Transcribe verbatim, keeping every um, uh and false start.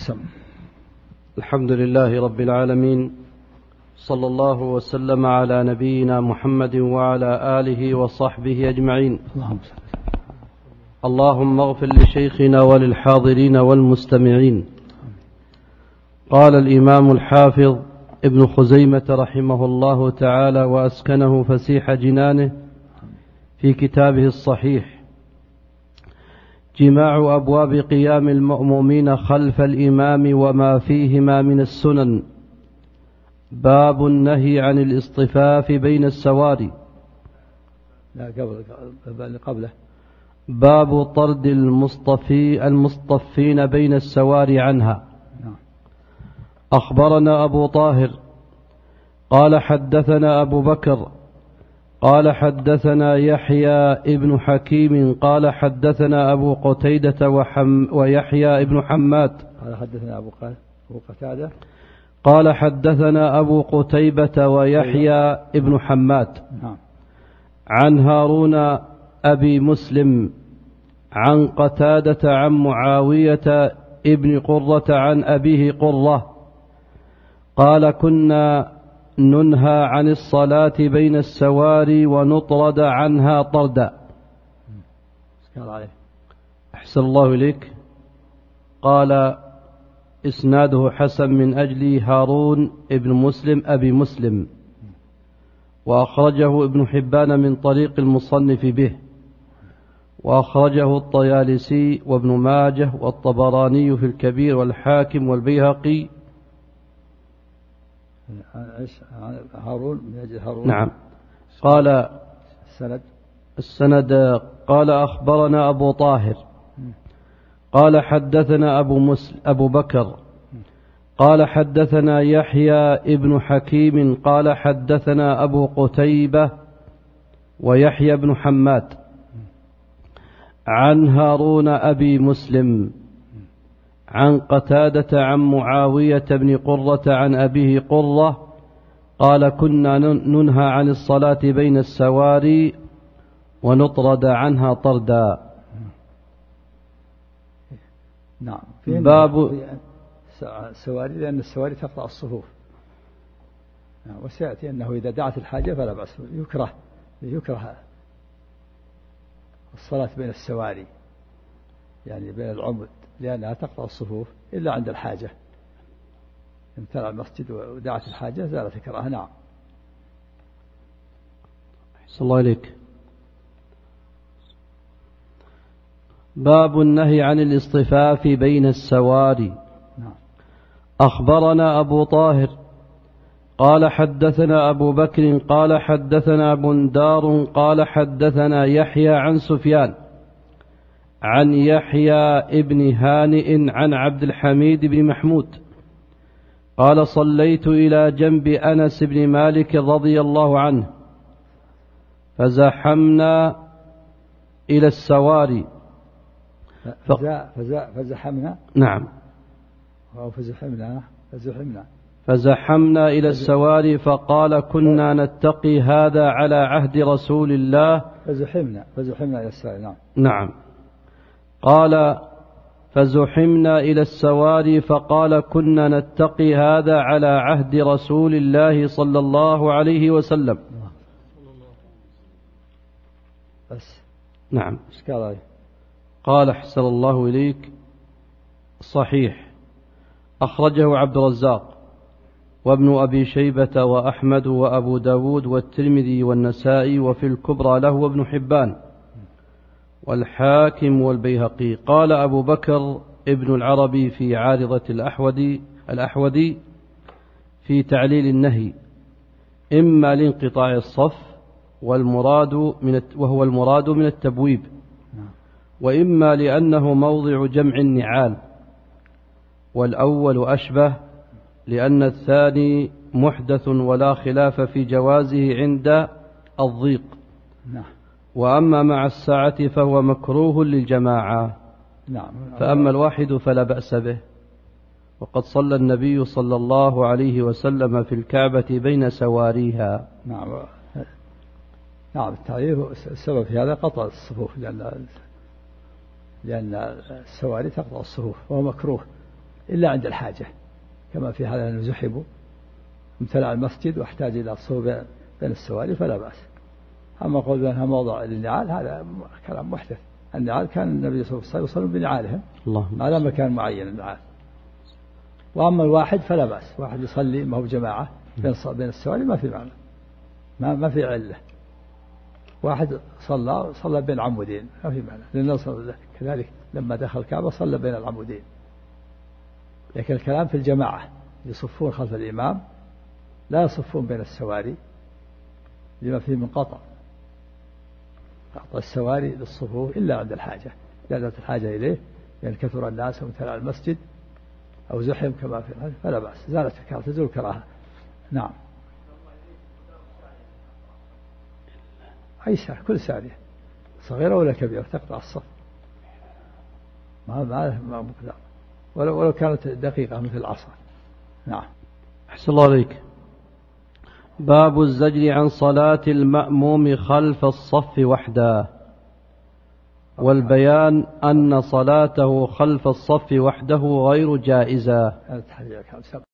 أحسن. الحمد لله رب العالمين، صلى الله وسلم على نبينا محمد وعلى آله وصحبه أجمعين. اللهم اغفر لشيخنا وللحاضرين والمستمعين. قال الإمام الحافظ ابن خزيمة رحمه الله تعالى وأسكنه فسيح جنانه في كتابه الصحيح: جماع أبواب قيام المأمومين خلف الإمام وما فيهما من السنن. باب النهي عن الاصطفاف بين السواري. لا قبل قبله باب طرد المصطفي المصطفين بين السواري عنها. أخبرنا أبو طاهر قال حدثنا أبو بكر قال حدثنا يحيى ابن حكيم قال حدثنا أبو قتيدة وحم ويحيى ابن حماد قال حدثنا أبو قتادة قال حدثنا أبو قتيبة ويحيى ابن حماد عن هارون أبي مسلم عن قتادة عن معاوية ابن قرة عن أبيه قرة قال: كنا ننهى عن الصلاة بين السواري ونطرد عنها طردا. أحسن الله إليك. قال: إسناده حسن من أجل هارون ابن مسلم أبي مسلم، وأخرجه ابن حبان من طريق المصنف به، وأخرجه الطيالسي وابن ماجه والطبراني في الكبير والحاكم والبيهقي. هارون من أجل هارون. نعم. قال السند السند قال: أخبرنا أبو طاهر قال حدثنا أبو مسلم أبو بكر قال حدثنا يحيى ابن حكيم قال حدثنا أبو قتيبة ويحيى بن حماد عن هارون أبي مسلم عن قتادة عن معاوية بن قرة عن أبيه قرة قال: كنا ننهى عن الصلاة بين السواري ونطرد عنها طردا. نعم. باب السواري لأن السواري تقطع الصفوف، وسيأتي أنه إذا دعت الحاجة فلا بأس. يكره يكره الصلاة بين السواري، يعني بين العمد، لأنها تقطع الصفوف إلا عند الحاجة. امتلأ المسجد ودعت الحاجة زالت الكراهة. نعم. أحسن الله إليك. باب النهي عن الاصطفاف بين السواري. نعم. أخبرنا أبو طاهر قال حدثنا أبو بكر قال حدثنا بندار قال حدثنا يحيى عن سفيان عن يحيى ابن هانئ عن عبد الحميد بن محمود قال: صليت إلى جنب أنس بن مالك رضي الله عنه فزحمنا إلى السواري ف... فزا... فزحمنا. نعم. أو فزحمنا فزحمنا فزحمنا إلى السواري فقال: كنا نتقي هذا على عهد رسول الله. فزحمنا فزحمنا إلى السواري. نعم. نعم. قال: فزحمنا إلى السواري فقال: كنا نتقي هذا على عهد رسول الله صلى الله عليه وسلم. بس. نعم. قال قال: أحسن الله إليك. صحيح. أخرجه عبد الرزاق وابن أبي شيبة وأحمد وأبو داود والترمذي والنسائي، وفي الكبرى له وابن حبان والحاكم والبيهقي. قال أبو بكر ابن العربي في عارضة الأحودي الأحودي في تعليل النهي: إما لانقطاع الصف والمراد من وهو المراد من التبويب، وإما لأنه موضع جمع النعال، والأول أشبه لأن الثاني محدث ولا خلاف في جوازه عند الضيق. نعم. وأما مع الساعة فهو مكروه للجماعة. نعم. فأما الواحد فلا بأس به، وقد صلى النبي صلى الله عليه وسلم في الكعبة بين سواريها. نعم. نعم. التعريف السبب في هذا قطع الصفوف، لأن لأن السواري تقطع الصفوف وهو مكروه. إلا عند الحاجة، كما في هذا أنه زحموا امتلأ المسجد واحتاج إلى الصفوف بين السواري فلا بأس. أما قول بأنها موضع للنعال هذا كلام محدث. النعال كان النبي صلى الله عليه وسلم بنعالهم على مكان معين النعال. وأما الواحد فلا بأس، واحد يصلي ما هو جماعة بين السواري ما في معنى، ما ما في علة. واحد صلى صلى بين عمودين ما في معنى، لأنه صلى كذلك لما دخل الكعبة صلى بين العمودين. لكن الكلام في الجماعة يصفون خلف الإمام لا يصفون بين السواري لما فيه من قطع قطع السواري للصفوف إلا عند الحاجة، زادت الحاجة إليه لأن كثر الناس وامتلأ المسجد أو زحم كما في الحديث فلا بأس، زالت الكراهة تزول الكراهة. نعم. أي سارية، كل سارية صغيرة ولا كبيرة تقطع الصف، ما ما ما مقدار ولو ولو كانت دقيقة مثل العصا. نعم. أحسن الله عليك. باب الزجر عن صلاة المأموم خلف الصف وحده، والبيان أن صلاته خلف الصف وحده غير جائزة.